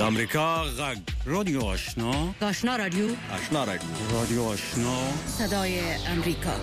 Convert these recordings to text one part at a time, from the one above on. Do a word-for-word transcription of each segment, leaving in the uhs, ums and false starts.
امریکا غږ رادیو آشنا آشنا رادیو آشنا رادیو رادیو آشنا صدای امریکا.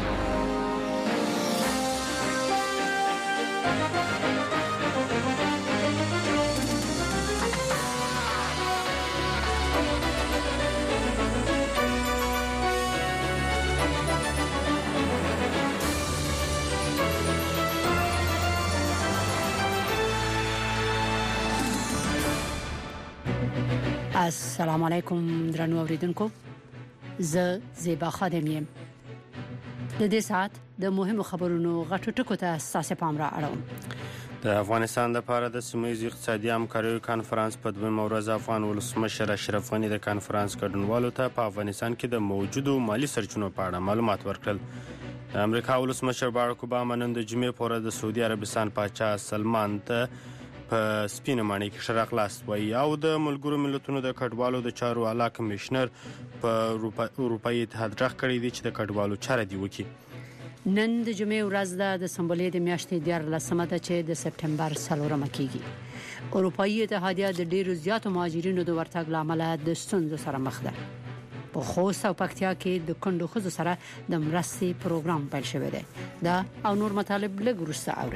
السلام علیکم درنو اوریدونکو، زه زیبا خادم یم. د دې ساعت د مهمو خبرونو غټو ټکو ته اساس پام را اړوم. د افغانستان لپاره د سیمه‌ییز اقتصادي همکاریو کانفرنس په دویمه ورځ افغان ولسمشر اشرف غني د کانفرنس ګډونوالو ته په افغانستان کې د موجودو مالی سرچینو په اړه معلومات ورکړل. د امریکا ولسمشر باراک اوباما نن د جمعې په ورځ د سعودي عربستان پاچا سلمان ته په سپینه ماڼۍ کې ښه راغلاست وایي او د ملګرو ملتونو د کډوالو د چارو اعلی کمشنر په اروپایي اتحاد راغ کړی دی چې د کډوالو چاره دی وکړي. نن د جمعې ورځ ده د سمبولې د میاشتې دیارلسمه ده چې د سپټمبر څلورمه کېږي. اروپایي اتحادیه د ډیرو زیاتو مهاجرینو د ورتګ لامل د ستونزو سره مخ ده. په خوست او پکتیا کې د کندو ښځو سره د مرستې پروګرام پیل شوی دی. دا او نور مطالب لږ وروسته اوري.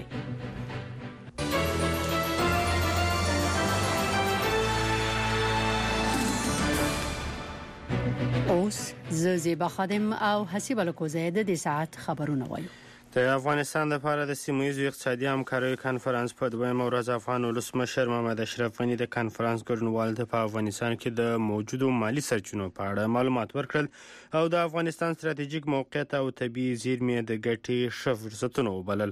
اوس زه زیبا خادم او حسیب الکوزه د دې ساعت خبرونه وایو. د افغانستان لپاره د سیمه‌ییز اقتصادي همکاریو کانفرنس په دویمه ورځ افغان ولسمشر محمد اشرف غني د کانفرنس ګډونوالو ته په افغانستان کې د موجودو مالی سرچینو په اړه معلومات ورکړل او د افغانستان ستراتیژیک موقعیت او طبیعي زیرمې د ګټې ښه فرصتونه وبلل.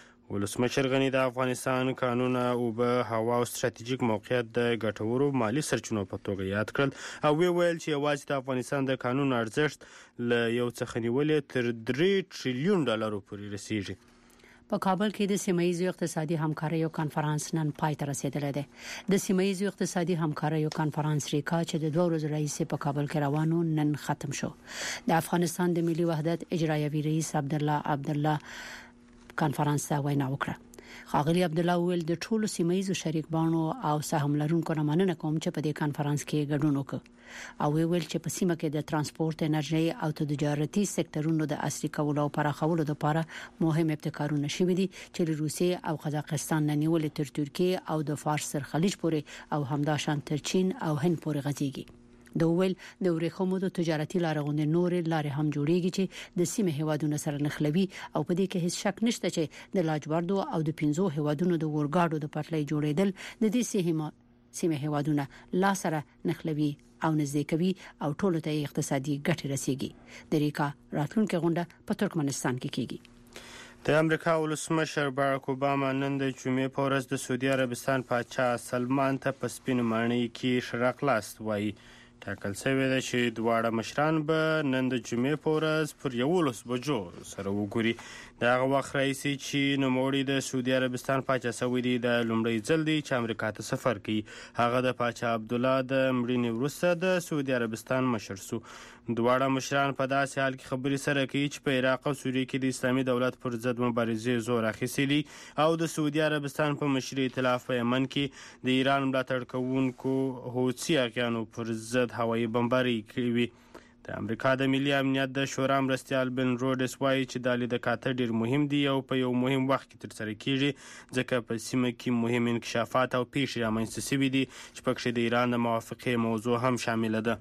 ولسمشر غني د افغانستان قانون او به هوا او ستراتیژیک موقعیت د ګټورو مالی سرچینو په توګه یاد کړل او وی ویل چې یوازې د افغانستان د قانون ارزښت له یو څخه نیولې تر درې ټریلیون ډالرو پورې رسیږي. په کابل کې د سیمه‌ییز اقتصادي همکاریو کانفرنس نن پای ته رسیدلی دی. د سیمه‌ییز اقتصادي همکاریو کانفرنس ریکا چې د دوه ورځو راهیسې په کابل کې روانو نن ختم شو. د افغانستان د ملي وحدت اجرایوي رئیس عبدالله عبدالله کانفرنس ته وینا وکړه. ښاغلي عبدالله ویل د ټولو سیمه‌ییزو شریک بانو او سهم لرونکو نه مننه کوم چې په دې کانفرنس کې ګډون وکړ او ویل چې په سیمه کې د ترانسپورت، انرژي او تجارتي سکتورونو د عصري کولو او پراخولو لپاره مهم ابتکارونه شوي دي چې له روسیې او قزاقستان نه نیولې تر ترکیه او د فارس سر خلیج پورې او همداشان تر چین او هند پورې غځيږي. د ویل د ورېښمو د تجارتي لارغونې نورې لارې هم جوړیږي چې د سیمه هیوادونو سره نښلوي او په دې کې هیڅ شک نشته چې د لاجوردو او د پنځو هیوادونو د ورګاډو د پټلۍ جوړېدل د دې سیمه سیمه هیوادونو لا سره نښلوي او نږدې کوي او ټولو ته اقتصادي ګټه رسیږي. د ریکا راتلونکي غونډه په ترکمنستان کې کیږي. د امریکا ولسمشر باراک اوباما نن د جمعې په ورځ د سعودي عربستان پاچا سلمان ته په سپینه ماڼۍ کې ښه راغلاست وایي. ټاکل شوی ده چې دواړه مشران به نن د جمعې په ورځ پر یولس بجو سره وګوري. د هغه وخت راهیسې چې نوموړی د سعودي عربستان پاچا شوی دی د لومړی ځل دی چې امریکا ته سفر کوي. هغه د پاچا عبدالله د مړینې وروسته د سعودي عربستان مشر شو. دواړه مشران په داسې حال کې خبرې سره کوي چې په عراق او سوریه کې د اسلامي دولت پر ضد مبارزې زور اخیستی او د سعودي عربستان په مشرۍ ائتلاف په یمن کې د ایران ملاتړ کوونکو حوثي اغیانو پر ضد هوایي بمباري کوي. د امریکا د ملي امنیت د شورا مرستیال بن روډس وایي چې د لید کاته ډیر مهم دی او په یو مهم وخت کې ترسره کیږي ځکه په سیمه کې مهم انکشافات او پیښې رامنځته شوي دي چې پکې د ایران د موافقې موضوع هم شامل ده.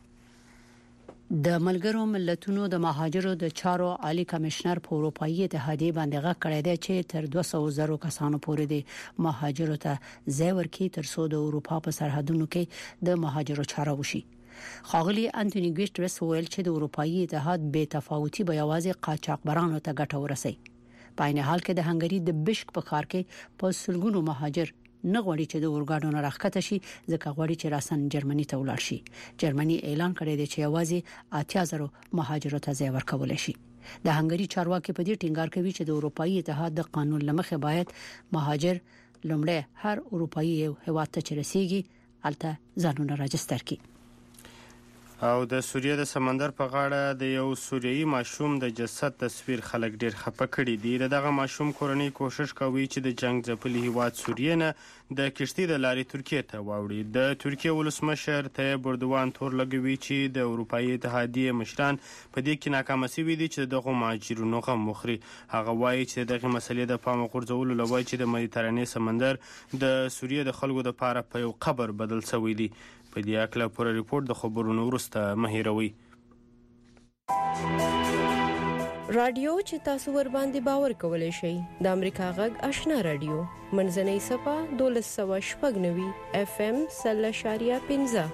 د ملګرو ملتونو د مهاجرو د چارو عالی کمشنر په اروپایي اتحادیه باندې غږ کړی دی چې تر دوه سوه زره کسانو پورې د مهاجرو ته ځای ورکړي تر څو د اروپا په سرحدونو کې د مهاجرو چاره وشي. ښاغلي انټونی ګوتریس ویل چې د اروپایي اتحاد بې تفاوتي به یوازې قاچاقبرانو ته ګټه ورسوي. په عین حال کې د هنګری د بشک په ښار کې په سلګونو مهاجر نه غواړي چې د اورګاډو نه راښکته شي ځکه غواړي چې راسن جرمني ته ولاړ شي. جرمني اعلان کړی دی چې یوازې اتیا زره مهاجرو ته ځای ورکول شي. د هنګری چارواکي په دې ټینګار کوي چې د اروپایي اتحاد د قانون لمخې باید مهاجر لومړی هر اروپایي هیواد ته چې رسیږي الته ځانونه راجستر کړي. او د سوریه د سمندر په غاړه د یو سوریایي ماشوم د جسد تصویر خلک ډیر خفه کړي دي. دغه ماشوم کورنۍ کوشش کوي چې د جنگ ځپلي هیواد سوریه نه د کشتۍ د لارې ترکیې ته واوړي. د ترکیې ولسمشر طیب اردوان تور لګوي چې د اروپایي اتحادیې مشران په دې کې ناکامه شوي دي چې دغه مهاجرینو غم وخوري. هغه وایي چې دغه مسلې د پام غورځولو لپاره چې د مدیترانې سمندر د سوریه د خلکو لپاره په یو قبر بدل شوی دی. په دې اړه پوره ریپورت د خبرونو وروسته مهیروي. رادیو چې تاسو ور باندې باور کولای شئ د امریکا غږ آشنا رادیو منځنۍ صفه دولس سوه شپږ نوي اف ام سل اشاریه پنځه.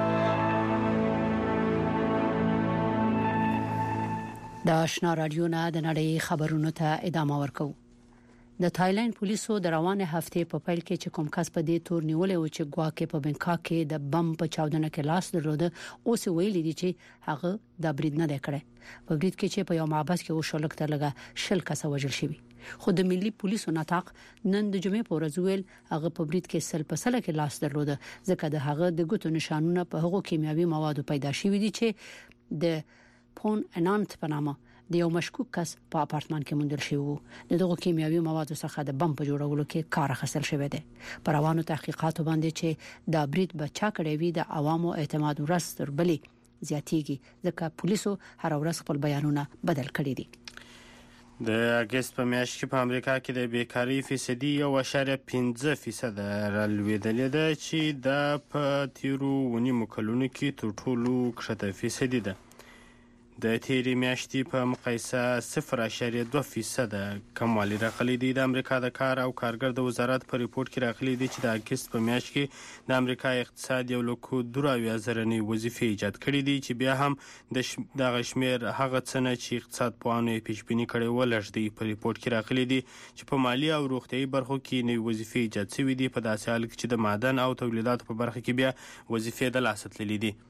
د آشنا رادیو نه د نړۍ خبرونو ته ادامه ورکو. د تایلند پولیسو د روانه هفته په پیل کې چې کوم کس په دې تور نیولې و چې ګواکې په بنکاک کې د بم په چاودنه کې لاس درلود او څه ویلي دي چې هغه د برید نه کړي. په برید کې چې په یو معبد کې وشلک تر لګه شل کس وژل شوی. خو د ملي پولیسو نطاق نن د جمعې په ورځ ویل هغه په برید کې سل په سل کې لاس درلود ځکه د هغه د ګوتو نشانونه په هغو کیمیاوي موادو پیدا شوي دي چې د پون انانت په نامه د یو مشکوک کس په اپارتمان کې موندل شوی وو. دغه کیمیاوي موادو څخه د بم په جوړولو کې کار اخیستل شوی دی. پر روانو تحقیقاتو باندې چې د برید بچا کړی وي د عوامو اعتماد ورځ تر بلې زیاتیږي ځکه پولیسو هر ورځ خپل بیانونه بدل کړي دي. د اگست په میاشت کې په امریکا کې د بیکاری فیصدي یو اشاریه پنځه فیصد رالوېدلې ده چې د په تیرو ونیمو کلونو کې تر ټولو کښته فیصدي ده. د تیرې میاشتې په مقایسه صفر اشاریه دوه فیصد کموالی راغلی دی. د امریکا د کار او کارګر د وزارت په ریپورت کې راغلی دی چې د اگست په میاشت کې د امریکا اقتصاد یو لکو دوه اویا زره نوې وظیفې ایجاد کړي دي چې بیا هم د ش... دغه شمیر هغه څه نه چې اقتصاد پوهانو یې پیشبیني کړی و لږ دی. په ریپورت کې راغلی دی چې په مالي او روغتیايي برخو کې نوې وظیفې ایجاد شوي دي په داسې حال کې چې د معدن او تولیداتو په برخه کې بیا وظیفې د لاسه تللي دي.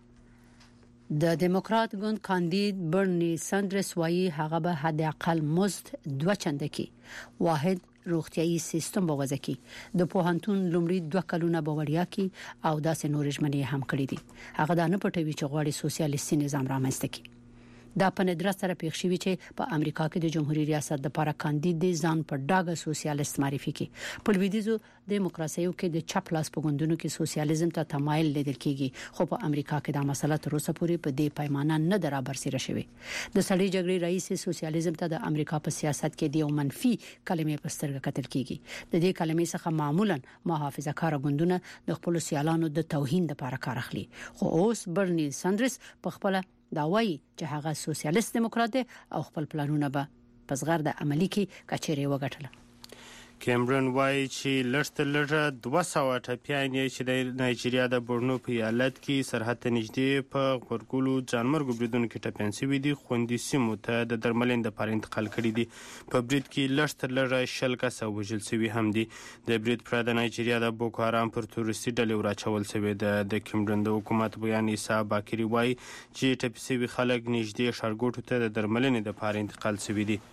د دیموکرات ګوند کاندید برنی ساندرس وایي هغه به حد اقل مزد دوه چنده کې واحد روغتيایي سیستم به وضع کړي. د پوهنتون لومړی دوه کلونه به وړیا کړي او داسې نورې ژمنې هم کړې دي. هغه دا نه پټوي چې غواړي سوسیالیستي نظام رامنځته کړي. دا په ندرت سره پیښ شوی چې په امریکا کې د جمهوریت ریاست لپاره کاندید ځان په ډاګه سوسیالیست معرفي کړي. په لویدیزو دیموکراسیو کې د چپ لاس په ګوندونو کې سوسیالیزم ته تمایل لیدل کیږي خو په امریکا کې دا مسله تر اوسه پورې په دې پیمانه نه درابر سره شوی. د سړی جګړې رئیس سوسیالیزم ته د امریکا په سیاست کې د یو منفي کلمې په سترګه کتل کیږي. د دې کلمې څخه معمولا محافظه کار ګوندونه د خپل سیالانو د توهین لپاره کار اخلي. خو اوس برنی ساندرس په خپل دا وایي چې هغه سوسیالیست دیموکرات او خپل پلانونه به په صغر د عملی کې کچېرې وګټل. کیمرون وایي چې لږ لږه دوه سوه ټپیان چې د نایجیریا د بورنو په ایالت کې سرحد ته نږدې په غبرګولو ځانمرګو بریدونو کې ټپیان شوي دي. خوندي سیمو ته د درملنې لپاره انتقال کړي دي. په برید کې لږ تر لږه شل کسه وژل شوي هم دي. د برید پر د نایجیریا د بوکو حرام پر تورستي ډلې وراچول شوې ده. د کیمرون د حکومت بیان عیسی باکري وایي چې ټپي شوي خلک نږدې ښارګوټو ته د درملنې لپاره انتقال شوي دي.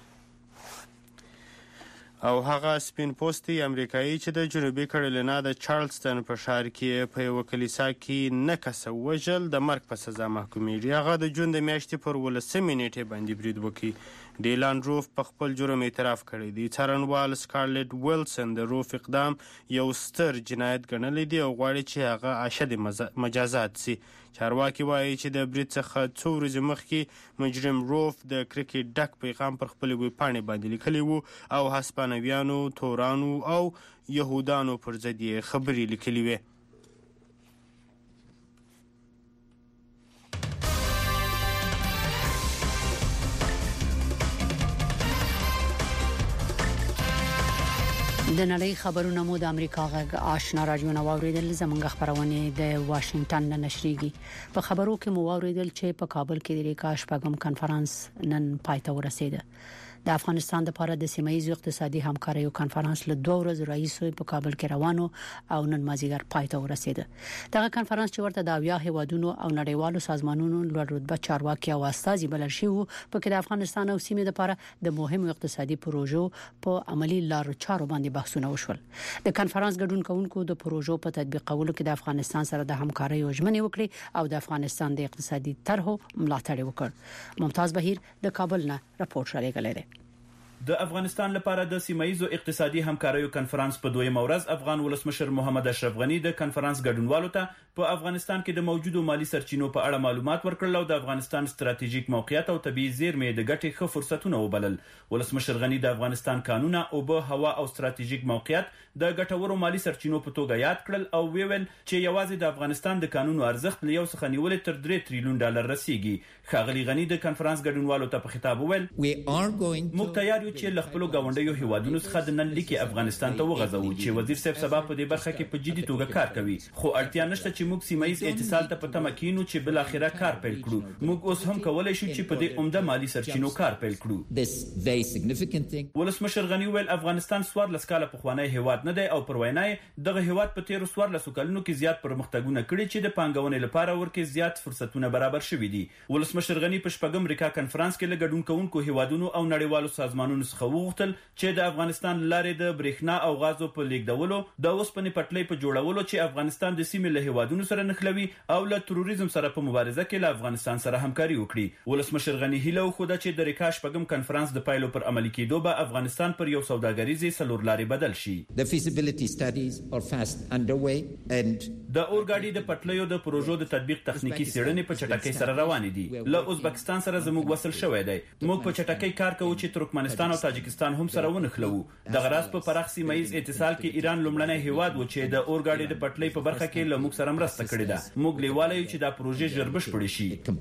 او هغه سپین پوستی امریکایي چې د جنوبي کیرولینا د چارلستن په ښار کې په یو کلیسا کې نه کسه وژل د مرګ په سزا محکومیږي. هغه د جون د میاشتې پر ولسمې نیټې باندې برید وکړي. ډیلان روف په خپل جرم اعتراف کړی دی. څارنوال سکارلټ ویلسن د روف اقدام یو ستر جنایت ګڼلی دی او غواړي چې هغه اشد مجازات سي. چارواکي وایي چې د برید څخه څو ورځې مخکې مجرم روف د کرکې ډک پیغام پر خپل ویبپاڼې باندې لیکلی وو او هسپانویانو، تورانو او یهودانو پر ضد یې خبرې لیکلي وې. د نړۍ خبرونه مو د امریکا غږ آشنا رادیو نو اوریدل. زمونږ خبرونه د واشنگټن نه نشریږي. په خبرو کې مو اوریدل چې په کابل کې د ریکا شپږم کانفرنس نن پای ته ورسیده. د افغانستان لپاره د سیمه‌ییز اقتصادي همکارۍ کانفرنس له دوه ورځې راهیسې په کابل کې روانو او نن مازیګر پای ته ورسید. دغه کانفرنس چې ورته د اویا هیوادونو او نړیوالو سازمانونو لوړ رتبه چارواکي او استازي بلل شوی وو، په کې د افغانستان او سیمې لپاره د مهمو اقتصادي پروژو په عملی لارو چارو باندې بحثونه وشول. د کانفرنس ګډون کوونکو د پروژو په تطبیقولو کې د افغانستان سره د همکارۍ ژمنې وکړي او د افغانستان د اقتصادي طرحو ملاتړ وکړ. ممتاز بهیر د کابل نه راپور شریکوي. د افغانستان لپاره د سیمه‌ییزو اقتصادي همکاریو کانفرنس په دویمه ورځ افغان ولسمشر محمد اشرف غنی د کانفرنس ګډونوالو ته په افغانستان کې د موجودو مالی سرچینو په اړه معلومات ورکړل او د افغانستان ستراتیژیک موقعیت او طبيعي زیرمې د ګټې ښه فرصتونه وبلل. ولسمشر غنی د افغانستان قانونه او به هوا او ستراتیژیک موقعیت د ګټورو مالی سرچینو په توګه یاد کړل او ویل چې یوازې د افغانستان د قانونو ارزښت له یو څخه نیولې تر درې تریلیون ډالر رسیدي. ښاغلي غنی د کانفرنس ګډونوالو ته په خطاب وویل موږ تیار یو چې له خپل ګاونډیو هیوادونو څخه د نن لیکي افغانستان ته وغځو چې وزیر صاحب سبا په دې برخه کې په جدي توګه کار کوي، خو اړتیا نشته چې موږ سیمه‌ییز اتصال ته په تمه کینو چې بل اخره کار پیل کړو. موږ اوس هم کولای شو چې په دې عمده مالی سرچینو کار پیل کړو. ولسمشر غنی ویل افغانستان سوار لسکاله په خوانی هیواد نه دی او پر وینای دغه هیواد په تیر سوار لسکلونو کې زیات پرمختګونه کړي چې د پانګونې لپاره ورکه زیات فرصتونه برابر شوي دي. ولسمشر غنی په شپږم ریکا کانفرنس کې لګډون کوونکو هیوادونو او نړیوالو سازمانونو څخه وغوښتل چې د افغانستان لارې د برېښنا او غازو په لیږدولو د اوسپنې پټلۍ په جوړولو چې افغانستان د سیمې له هیوادونو سره نښلوي او له تروریزم سره په مبارزه کې له افغانستان سره همکاري وکړي. ولسمشر غنی هیله وښوده چې د ریکا شپږم کانفرنس د پایلو پر عملي کېدو به افغانستان پر یو سوداګریزي څلور لارې بدل شي. The feasibility studies are fast underway and د اورګاډي د پټلیو د پروژو د تطبیق تخنیکی څېړنې په چټکۍ سره روانې دي. له ازبکستان سره زموږ وصل شوی دی. موږ په چټکۍ کار کوو چې ترکمنستان او تاجکستان هم سره ونښلو. د غراس په پراخ سیمه‌ییز اتصال کې ایران لومړنی هیواد و چې د اورګاډي د پټلۍ په برخه کې له موږ سره مرسته کړې ده. موږ لیواله یو چې دا پروژه ژر بشپړه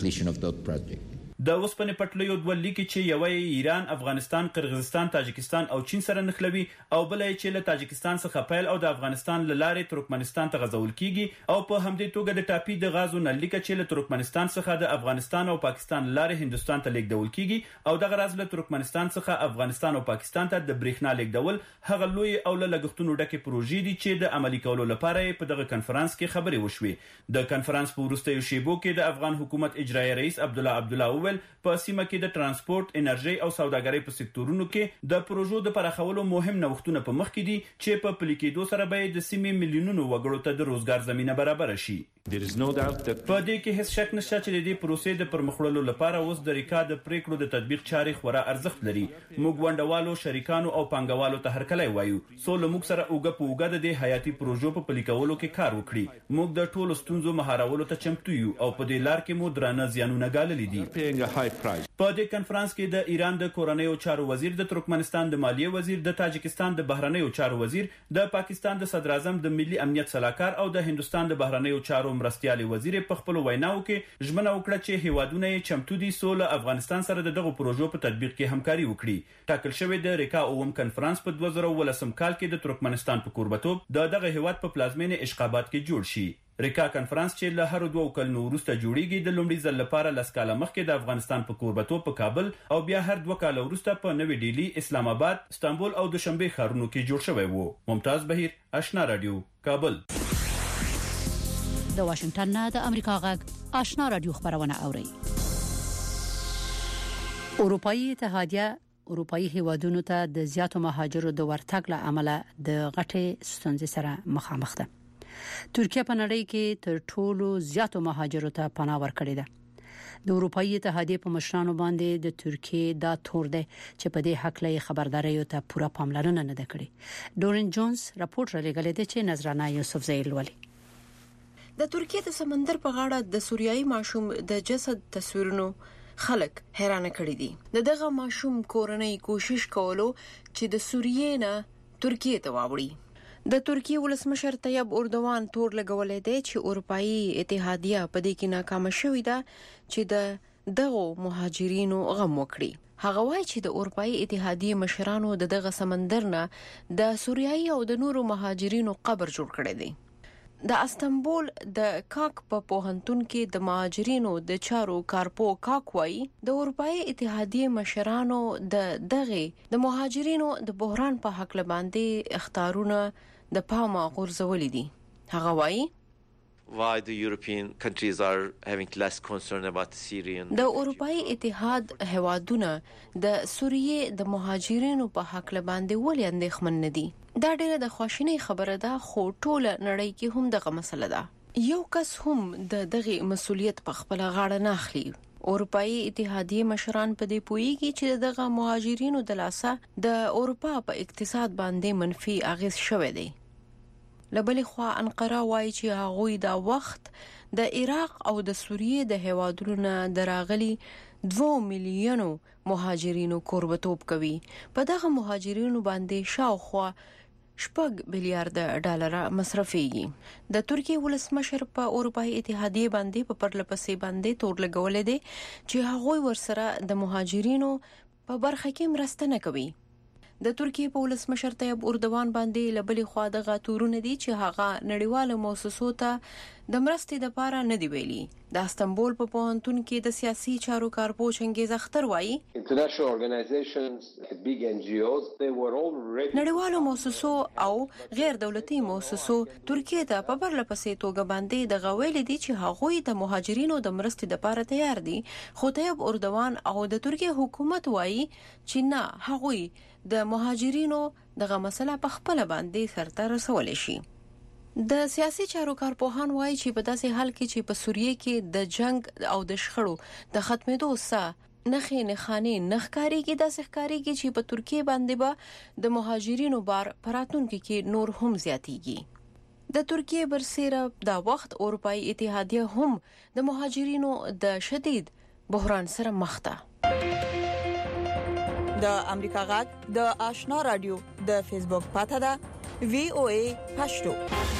شي. د اوسپنې پټلیو دوه لیکي چې یو ایران، افغانستان، قرغیزستان، تاجکستان او چین سره نښلوي او بل یې چې له تاجکستان څخه پیل او د افغانستان له لارې ترکمنستان ته غځول کیږي او په همدې توګه د ټاپي د غازو نلیکه چې له ترکمنستان څخه د افغانستان او پاکستان لارې هندستان ته لیږدول کیږي او د غراز له ترکمنستان څخه افغانستان او پاکستان ته د برېښنا لیږدول هغه لوی او له لګښتونو ډکه پروژې دي چې د عملي کولو لپاره په دغه کانفرنس کې خبرې وشوې. د کانفرنس په وروستیو شیبو کې د افغان حکومت اجرایي رئیس عبد الله عبدالله وویل په سیمه کې د ترانسپورت، انرژي او سوداګرۍ په سکتورونو کې د پروژو د پراخولو مهم نوښتونه په مخ کې دي چې په پلي کېدو سره به د سیمې میلیونونو وګړو ته د روزګار زمينه برابر شي. په دې کې هیڅ شک نشته چې د دې پروسې د پرمخړلو لپاره اوس د ریکا د پریکړو د تطبیق چاري خورا ارزښت لري. موږ ونډوالو، شریکانو او پانګوالو ته هرکلی وایو. سو له موږ سره اوګه په اوګه د دې حیاتي پروژو په پلي کولو کې کار وکړي. موږ د ټولو ستونزو مهارولو ته چمتو یو او په دې لار کې مو درانه زیانونه ګاللي دي. په دې کانفرنس کې د ایران د کورنیو چارو وزیر، د ترکمنستان د مالیې وزیر، د تاجکستان د بهرنیو چارو وزیر، د پاکستان د صدر اعظم د ملي امنیت سلاکار او د هندستان د بهرنیو چارو مرستيالي وزیر په خپل ویناو کې ژمنه وکړه چې هیوادونه یې چمتو دي سول افغانستان سره دغه پروژو په تطبیق کې همکاري وکړي. ټاکل شوی د ریکا اوم کانفرنس په دوه زره ولسم کال کې د ترکمنستان په کوربتوب د دغه هیواد په پلازمینه اشقابات کې جوړ شي. ریکا کانفرنس چې له هر دوه کلونو وروسته جوړیږي د لومړي ځل لپاره لسکاله مخکې د افغانستان په کوربتوب په کابل او بیا هر دوه کال وروسته په نوې ډیلی، اسلام آباد، استانبول او دوشنبه ښارونو کې جوړ شوی وو. ممتاز بهیر، آشنا رادیو، کابل. د واشنگټن نه د امریکا غږ آشنا رادیو خبرونه اوري. اروپאי اتحادیه اروپאי هیوادونو ته د زیاتو مهاجرو د ورتګ له امله د غټې ستونزې سره مخامخ ده. ترکیه په نړۍ کې تر ټولو زیاتو مهاجرو ته پناه ورکړې ده. د اروپאי اتحادیه په مشرانو باندې د ترکیه دا تور ده چې په دې حق له خبرداري ته پوره پاملرنه نه ده کړې. ډورن جونز راپور راغلی دی چې نظرانه یوسف زیل ولي. د ترکیه د سمندر په غاړه د سوریایي ماشوم د جسد تصویرونو خلک حیران کړي دي. د دغه ماشوم کورنۍ کوشش کولو چې د سوریې نه ترکیه ته واوړي. د ترکیه ولسمشر طیب اردوان تور لګولې دی چې اروپאי اتحادیه په دې کې ناکام شوې ده چې د دغه مهاجرینو غم وکړي. هغه وایي چې د اروپאי اتحادیه مشرانو د دغه سمندر نه د سوریایي او د نورو مهاجرینو قبر جوړ کړی دی. د استنبول د کاک په پوهنتون کې د مهاجرینو د چارو کارپو کاک وایي د اروپאי اتحادیه مشرانو د دغه د مهاجرینو د بحران په حق لباندې اختارونه د پامه غورځولې دي. هغه وایي why the European countries are having less concern about the Syrian. د اروپאי اتحاد هوادونه د سوریه د مهاجرینو په حق لباندې ولې اندېښمن نه دي؟ دا ډېره د خواشینۍ خبره ده، خو ټوله نړۍ کې هم دغه مسله ده. یو کس هم د دغه مسؤلیت په خپل غاړه نه اخلي. اروپאי اتحادیه مشران په دې پوهیږي چې دغه مهاجرینو د لاسه د اروپا په اقتصاد باندې منفي اغیز شوی دی. لبلې خوا انقره وایي چې هغوی دا وخت د عراق او د سوریه د هوادونو نه دراغلي دوه میلیونو مهاجرینو کوربتوب کوي. په دغه مهاجرینو باندې شاوخوا شپږ میلیارډ ډالر مصرفيږي. د ترکیه ولسمشر په اروپאי اتحادیه باندې په پرلپسې باندې تور لګولې دي چې هغوی ورسره د مهاجرینو په برخه کې مرسته نه کوي. د ترکیه په ولسمشر طیب اردوان باندې لبلې خوا د غاتورونه دي چې هغه نړیواله مؤسسو ته د مرستې لپاره نه دی ویلي. د استنبول په پوهنتون کې د سیاسي چارو کارپو چنګیز اختر وایي international organizations, big N G Os, they were already نړیوالو مؤسسو او غیر دولتي مؤسسو ترکیه ته په پرلپسې توګه باندې د غویل دي چې هغوی د مهاجرینو د مرستې لپاره تیار دي، خو طیب اردوان او د ترکیه حکومت وایي چې نه، هغوی د مهاجرینو دغه مسله په خپل باندې سرته رسول شي. د سیاسي چارو کارپوهان وایي چې په داسې حال کې چې په سوریه کې د جنگ او د شخړو د ختمېدو سره نخې نخانې نخکاریږي، داسې ښکاریږي چې په ترکیه باندې به د مهاجرینو بار پراتونکو کې نور هم زیاتیږي. د ترکیه برسیره دا وخت اروپאי اتحادیه هم د مهاجرینو د شدید بحران سره مخ ده. د امریکا غږ د آشنا رادیو د فیسبوک پاته ده وی او ای پښتو.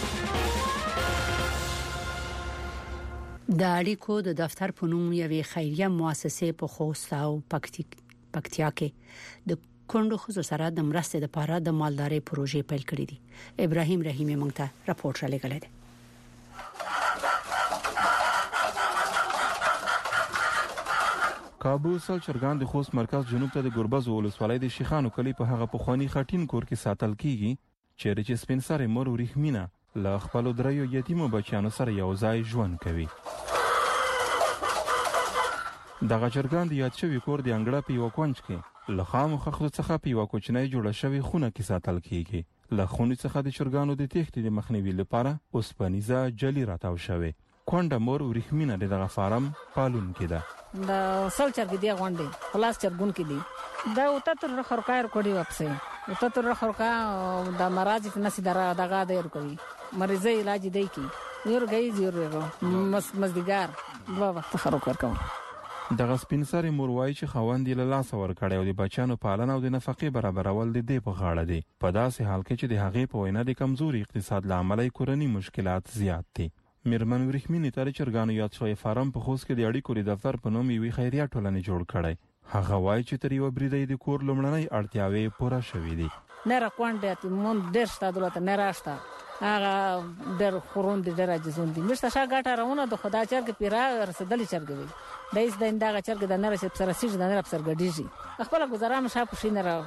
د اړیکو د دفتر په نوم یوې خیریه مؤسسې په خوست او پکتیا کې د کندو خصوصي سره د مرستې لپاره د مالدارۍ پروژې پیل کړې دي. ابراهیم رحیمي موږ ته راپور را لګړی دی. کابو سل چرګان د خوست مرکز جنوب ته د ګربز ولسوالۍ د شیخانو کلی په هغه پخوانی خټین کور کې ساتل کیږي چې چې سپینسره مور ورېخمینه له خپل دریو یتیمو بچیانو سره یو ځای ژوند کوي. دغه چرګان د یاد شوی کور د انګړه په یو کونج کې له خامو خښتو څخه په یو کوچنۍ جوړه شوی خونه کې ساتل کیږي. له خونې څخه د چرګانو د تېښتې د مخنیوي لپاره اوسپنیزه جلی راتاو شوی. کونډه مور ورېخمینه د فارم پالونکې ده. د سل چرګ دی غونډې خلاص چرګون کې دي دا او تر خرکای رکړی واپسې او تر خرکا د مراجع نسی دره دغه د کوي مریضه علاج دی کی یور گئی زیرو مس مزدګار دوه وخت خرکار کوم. دغه سپینسرې مور وایي چې خاوند یې له لاسه ورکړی او د بچیانو پالنه او د نفقې برابرول د دې په غاړه دی. په داسې حال کې چې د هغې په وینا د کمزوري اقتصاد له امله کورني مشکلات زیات دي. میرمن ورېخمینې تر چرګانو یاد شوی فارم په خوست کې د اړیکو د دفتر په نوم یوې خیریه ټولنې جوړ کړی. هغه وایي چې تر یوه بریده د کور لومړنۍ اړتیاوې پوره شوې دي. نه را کونډه مون ډېر شته دولت نه راشته هغه ډېر خورون دي ډېر عجزون دي مشته شا ګټه راونه د خدا چرګ پیرا رسدلې چرګ وي دایس د اندغه چرګ د نره چې سره سیج د نره پر ګډیږي خپل گزارا مشه پښینه را.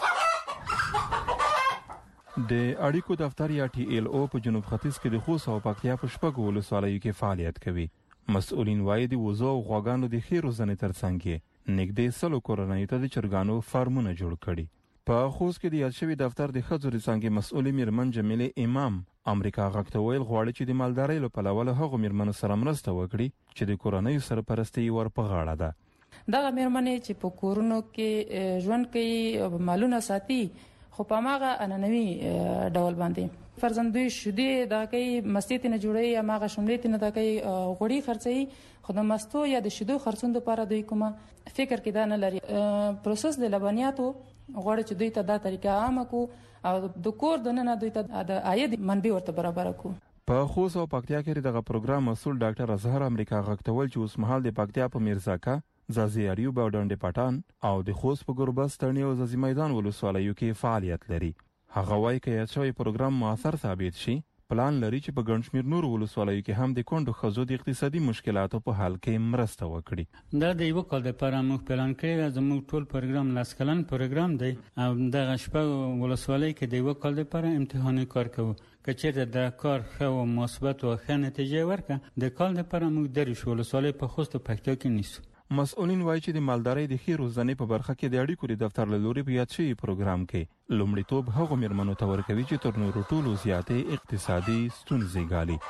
د اړیکو دفتر یا ټي ایل او په جنوب ختیځ کې د خوست او پکتیا په شپږو ولسوالیو کې فعالیت کوي. مسؤلین وایي د وزو او غواګانو د ښې روزنې ترڅنګ نږدې سلو کورنیو ته د چرګانو فارمونه جوړ کړي. په خوست کې د یاد شوي دفتر د ښځو د څانګې مسؤلې میرمن جمیلې امام امریکا غږ ته ویل غواړي چې د مالدارۍ له پلوه له هغو میرمنو سره مرسته وکړي چې د کورنیو سرپرستي ور په غاړه ده. دغه میرمنې چې په کورونو کې ژوند کوي مالونه ساتي خو په ماغه اننوي ډول باندې فرزندوی شودې دا کوي مستې نه جوړي یا ماغه شملې نه دا کوي غوړي خرڅي خو د مستو یا د شیدو خرڅون لپاره دوی کومه فکر کې دا نه لري. پروسس د لبنیاتو غوړي چې دوی ته دا طریقه عامه کو او د کور دننه دوی ته د عاید منبع ورته برابر کو. په خوست او پکتیا کې دغه پروګرام مسول ډاکټر اظهر امریکا غږتول چې اوس مهال د پکتیا په میرزاکا زازي اریوب او ډنډ پټان او د خوست په ګربز ترنی او زازي میدان ولسوالیو کې فعالیت لري. هغه وایي چې یاد شوی پروګرام موثر ثابت شي پلان لري چې په ګڼشمیر نور ولسوالیو کې هم د کونډو ښځو د اقتصادي مشکلاتو په حل کې مرسته وکړي. دا د یو کال لپاره موږ پلان کړی، زموږ ټول پروګرام لاس کلن پروګرام دی او دغه شپږ ولسوالۍ کې د یو کال لپاره امتحاني کار کوو. که چېرته د کار ښه او مثبت او ښه نتیجه ورکړه، د کال لپاره موږ دېرش ولسوالۍ په خوست او پکتیا کې نیسو. مسؤلین وایي چې د مالدارۍ د ښې روزنې په برخه کې د اړیکو د دفتر له لوري په یاد شوي پروګرام کې لومړیتوب هغو میرمنو ته ورکوي چې تر نورو ټولو زیاتې اقتصادي ستونزې ګالي.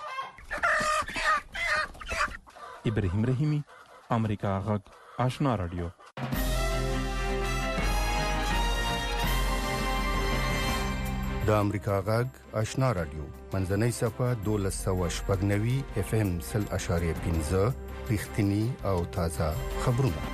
ابراهیم رحیمي، امریکا غږ، آشنا رادیو. د امریکا غږ آشنا رادیو منځنۍ صفه دولس سوه شپږ نوي اف ام سل اشاریه پنځه رښتینی او تازه خبرونه.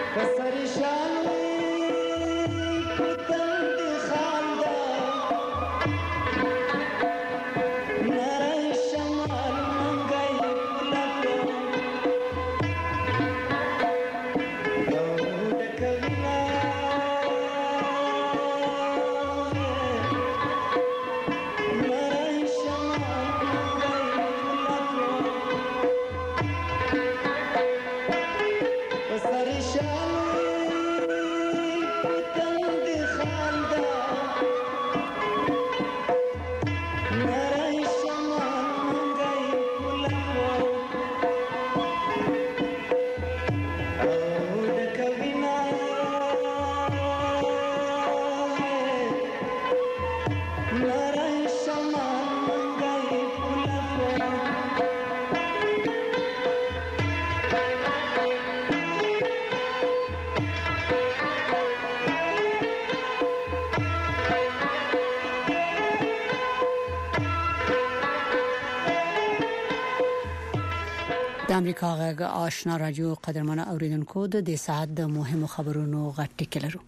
د امریکا غږ آشنا رادیو قدرمنه اوریدونکو د دې ساعت د مهمو خبرونو غټ ټکلرو.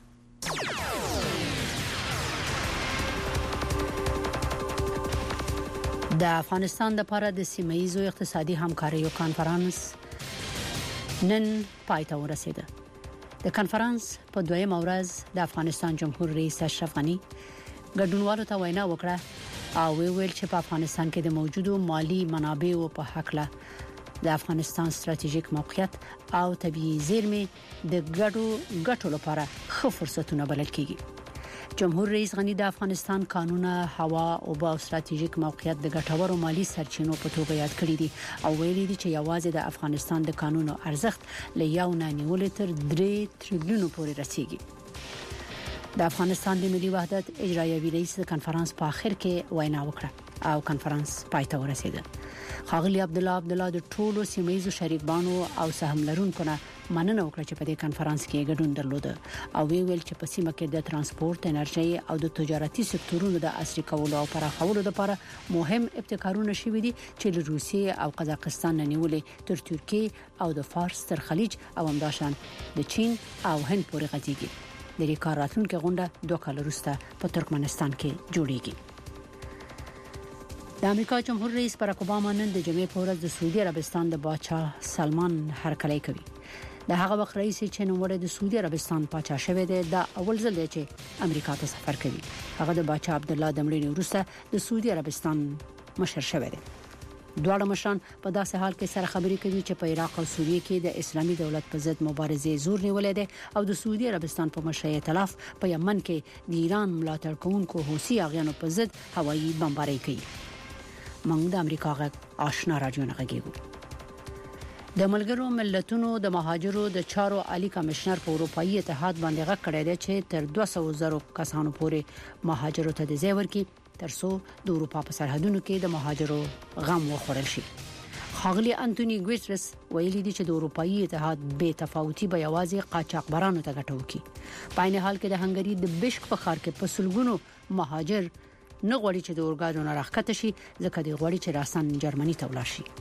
د افغانستان لپاره د سیمه‌ییزو اقتصادي همکاریو کانفرنس نن پای ته ورسیده. د کانفرنس په دویمه ورځ د افغانستان جمهور رئیس اشرف غنی ګډونوالو ته وینا وکړه او ویل چې په افغانستان کې د موجودو مالی منابعو په حق له د افغانستان ستراتیژیک موقعیت او طبيعي زیرمې د ګډو ګټو لپاره ښه فرصتونه بلل کیږي. جمهور رئیس غنی د افغانستان قانونه، هوا او با ستراتیژیک موقعیت د ګټورو مالی سرچینو په توګه یاد کړی دي او ویلي دي چې یوازې د افغانستان د قانونو ارزښت له یو نه نیول تر درې تریلیونو پورې رسیږي. د افغانستان د ملي وحدت اجرایوي رئیس د کانفرنس په اخر کې وینا وکړه او کانفرنس پای ته ورسیده. خاغلی عبد الله عبد الله د ټولو سیمه‌ییزو شریکانو او سهم لرونکو نه مننه وکړه چې په دې کانفرنس کې ګډون درلود او ویل چې په سیمه کې د ترانسپورت، انرژي او د تجارتي سکتورونو د عصري کولو او پراخولو لپاره مهم ابتکارونه شوي دي چې له روسیې او قزاقستان نه نیولې تر ترکیه او د فارس تر خلیج او همداشان د چین او هند پورې غځيږي. د دې کار راتلونکي غونډه دوه کال وروسته په ترکمنستان کې جوړیږي. د امریکا جمهور رئیس باراک اوباما نن د جمعې په ورځ د سعودي عربستان د بادشاه سلمان هرکلی کوي. د هغه وخت رئیس چې نو وړ د سعودي عربستان پاچا شوی دی دا اول ځل دی چې امریکا ته سفر کوي. هغه د بادشاه عبد الله د مړینې وروسته د سعودي عربستان مشر شوی دی. دواړه مشران په داسې حال کې سره خبرې کوي چې په عراق او سوریه کې د اسلامي دولت په ضد مبارزې زور نیولې ده او د سعودي عربستان په مشرۍ ائتلاف په یمن کې د ایران ملاتړ کوونکو حوثي اغیانو په ضد هوایي بمبارۍ کوي. موږ د امریکا غږ آشنا رادیو نه غږیږو. د ملګرو ملتونو د مهاجرو د چارو عالی کمشنر په اروپאי اتحاد باندې غږ کړی دی چې تر دوه سوه زره کسانو پورې مهاجرو ته د ځای ورکړي ترڅو د اروپا په سرحدونو کې د مهاجرو غم وخوړل شي. خاغلی انټونی ګوتریس ویلي دی چې د اروپאי اتحاد بې تفاوتي به یوازې قاچاقبرانو ته ګټه وکړي. په عین حال کې د هنګری د بشک په ښار کې په سلګونو مهاجر نه غواړي چې د اورګاډو نه راښکته شي ځکه د غواړي چې راسن جرمني ته ولاړ شي.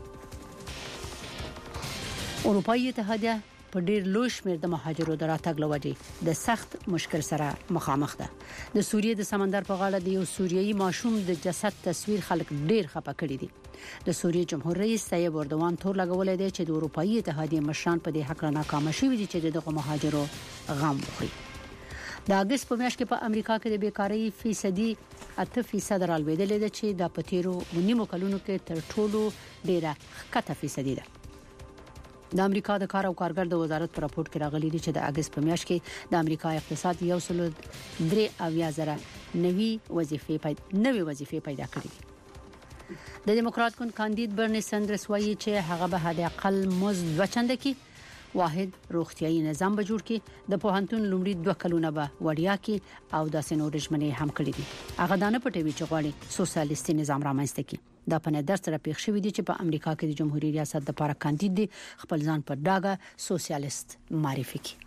اروپאי اتحادیه په ډیر لوی شمېر د مهاجرو د راتګ لوجې د سخت مشکل سره مخامخ ده. د سوریې د سمندر په غاړه د یو سوریایي ماشوم د جسد تصویر خلک ډیر خپه کړي دي. د سوریې جمهور رئیس طیب اردوغان تور لګولې دی چې د اروپאי اتحادیه مشران په دې حق نه ناکام شوي دي چې دغه مهاجرو غم وخوري. د اگست په میاشت کې په امریکا کې د بیکاری فیصدي اته فیصد رالوېدلې ده چې د پتیرو ونیمو کلونو کې تر ټولو ډیره ښکته فیصدي ده. د امریکا د کار او کارګر د وزارت په راپور کې راغلي دي چې د اگست په میاشت کې د امریکا اقتصاد یو سل درې اویا زره نوي وظیفې پیدا نوي وظیفې پیدا کړې دي. د دیموکرات ګوند کاندید برني سندرس وایي چې هغه به حد اقل مزد دوه چنده کې واحد روغتيایي نظام به جوړ کړي. د پوهنتون لومړي دوه کلونه به وړیا کړي او د سينو رجمنې هم کړې دي. هغه دانه پټوي چې غواړي سوسیالیستي نظام رامنځته کړي. دا په نظر سره پیښ شوې دي چې په امریکا کې د جمهوریت ریاست لپاره کاندید دي خپل ځان په ډاګه سوسیالیست معرفي کړي.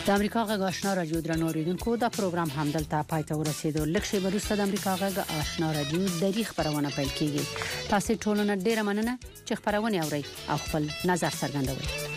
د امریکا غږ آشنا رادیو درنو اوریدونکو دا پروګرام همدلته پای ته ورسیدو. لکه وروسته د امریکا غږ آشنا رادیو د ریښ خبرونه پیل کیږي. تاسو ټول نه ډیره مننه چې خبرونه اورئ او خپل نظر څرګندوئ.